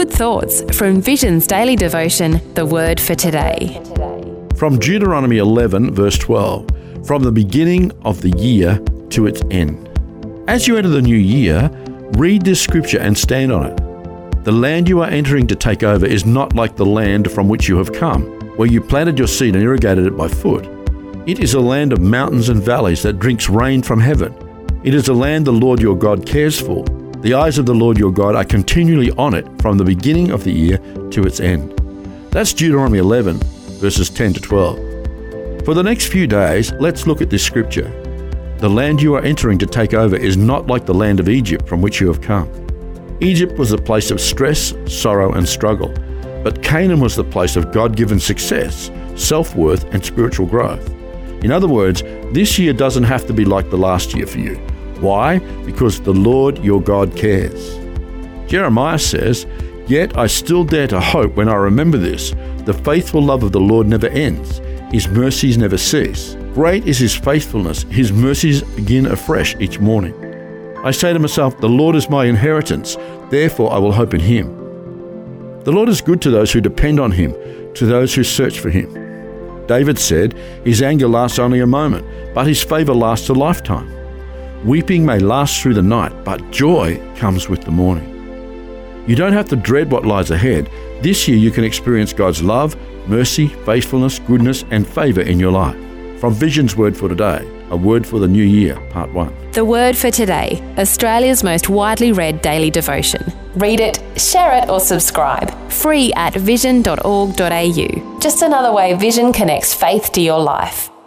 good thoughts from Vision's daily devotion, The Word for Today. From Deuteronomy 11, verse 12, from the beginning of the year to its end. As you enter the new year, read this scripture and stand on it. The land you are entering to take over is not like the land from which you have come, where you planted your seed and irrigated it by foot. It is a land of mountains and valleys that drinks rain from heaven. It is a land the Lord your God cares for. The eyes of the Lord your God are continually on it from the beginning of the year to its end. That's Deuteronomy 11, verses 10 to 12. For the next few days, let's look at this scripture. The land you are entering to take over is not like the land of Egypt from which you have come. Egypt was a place of stress, sorrow, and struggle, but Canaan was the place of God-given success, self-worth, and spiritual growth. In other words, this year doesn't have to be like the last year for you. Why? Because the Lord your God cares. Jeremiah says, "Yet I still dare to hope when I remember this. The faithful love of the Lord never ends. His mercies never cease. Great is his faithfulness. His mercies begin afresh each morning. I say to myself, the Lord is my inheritance. Therefore I will hope in him. The Lord is good to those who depend on him, to those who search for him." David said, "His anger lasts only a moment, but his favor lasts a lifetime. Weeping may last through the night, but joy comes with the morning." You don't have to dread what lies ahead. This year you can experience God's love, mercy, faithfulness, goodness, and favor in your life. From Vision's Word for Today, a word for the new year, Part 1. The Word for Today, Australia's most widely read daily devotion. Read it, share it, or subscribe. Free at vision.org.au. Just another way Vision connects faith to your life.